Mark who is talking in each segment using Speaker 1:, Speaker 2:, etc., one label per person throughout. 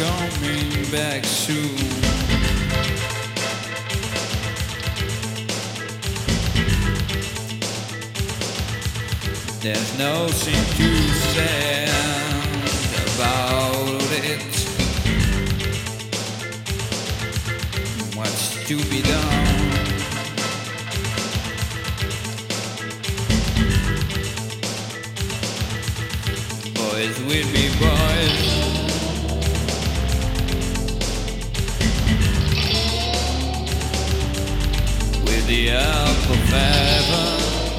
Speaker 1: coming back soon. There's nothing to say about it. What's to be done? Boys will be boys. With the help of heaven.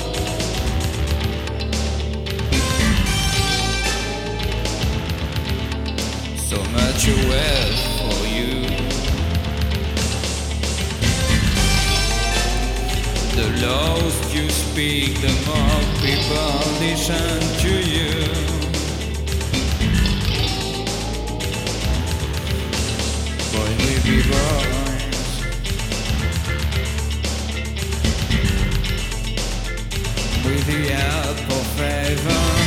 Speaker 1: So much wealth for you. The less you speak, the more people listen to you. Boys will be boys. With the help of heaven.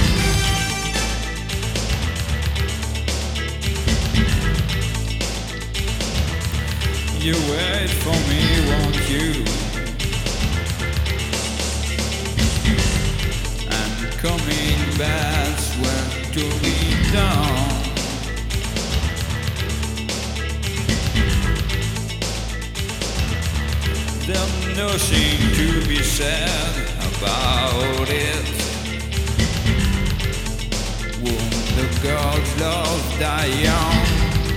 Speaker 1: You wait for me, won't you? I'm coming back, work to be done. There's nothing to be said about it. Won't the gods love die young?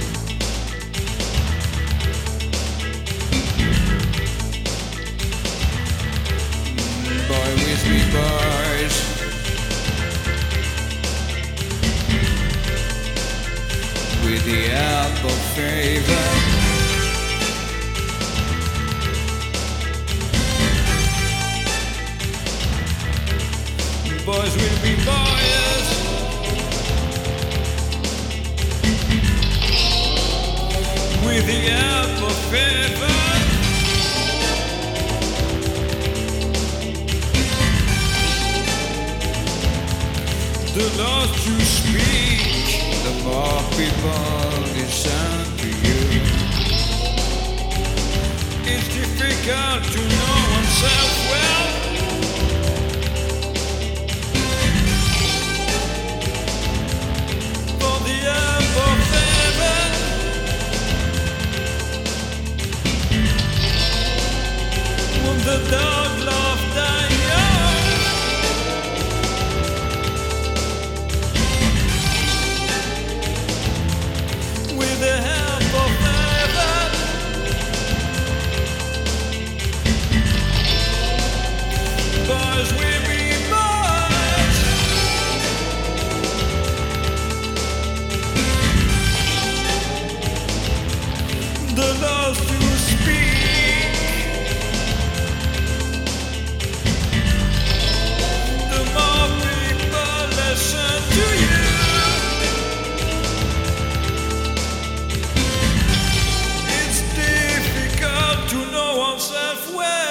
Speaker 1: With me boys, with the help of favor, boys will be boys, with the help of favor. The less you speak, the more people listen to you. It's difficult to know oneself well. For the help of heaven, when the dog love die young. With the help of heaven, boys will be boys. The less you speak, the more people listen to you. To know oneself well.